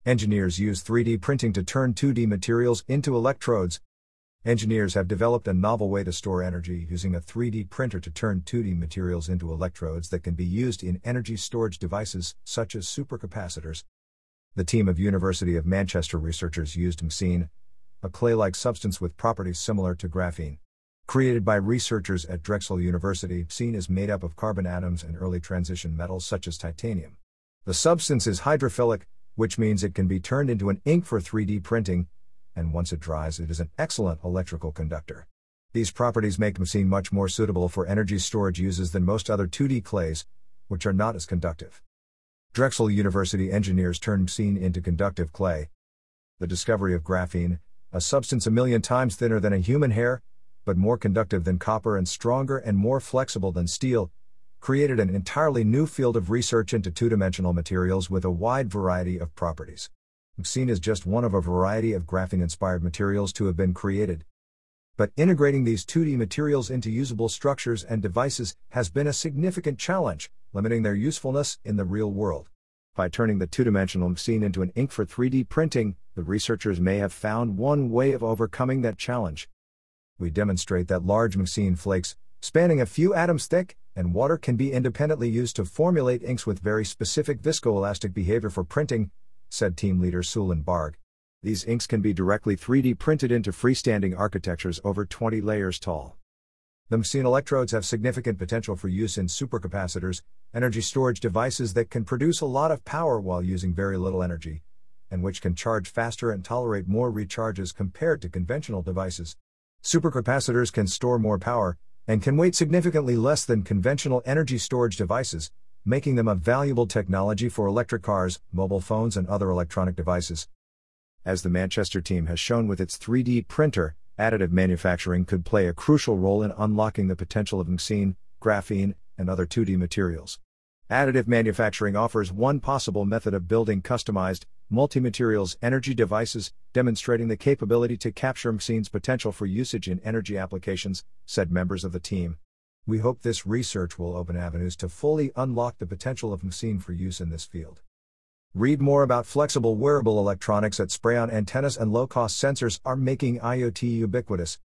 Engineers use 3D printing to turn 2D materials into electrodes. Engineers have developed a novel way to store energy using a 3D printer to turn 2D materials into electrodes that can be used in energy storage devices, such as supercapacitors. The team of University of Manchester researchers used MXene, a clay-like substance with properties similar to graphene. Created by researchers at Drexel University, MXene is made up of carbon atoms and early transition metals such as titanium. The substance is hydrophilic, which means it can be turned into an ink for 3D printing, and once it dries, it is an excellent electrical conductor. These properties make MXene much more suitable for energy storage uses than most other 2D clays, which are not as conductive. Drexel University engineers turned MXene into conductive clay. The discovery of graphene, a substance 1,000,000 times thinner than a human hair, but more conductive than copper and stronger and more flexible than steel, created an entirely new field of research into two-dimensional materials with a wide variety of properties. MXene is just one of a variety of graphene-inspired materials to have been created. But integrating these 2D materials into usable structures and devices has been a significant challenge, limiting their usefulness in the real world. By turning the two-dimensional MXene into an ink for 3D printing, the researchers may have found one way of overcoming that challenge. We demonstrate that large MXene flakes, spanning a few atoms thick, and water can be independently used to formulate inks with very specific viscoelastic behavior for printing, said team leader Sulan Barg. These inks can be directly 3D printed into freestanding architectures over 20 layers tall. The MXene electrodes have significant potential for use in supercapacitors, energy storage devices that can produce a lot of power while using very little energy, and which can charge faster and tolerate more recharges compared to conventional devices. Supercapacitors can store more power, and can weight significantly less than conventional energy storage devices, making them a valuable technology for electric cars, mobile phones and other electronic devices. As the Manchester team has shown with its 3D printer, additive manufacturing could play a crucial role in unlocking the potential of MXene, graphene, and other 2D materials. Additive manufacturing offers one possible method of building customized, multi-materials energy devices, demonstrating the capability to capture MXene's potential for usage in energy applications, said members of the team. We hope this research will open avenues to fully unlock the potential of MXene for use in this field. Read more about flexible wearable electronics at Spray-On. Antennas and low-cost sensors are making IoT ubiquitous.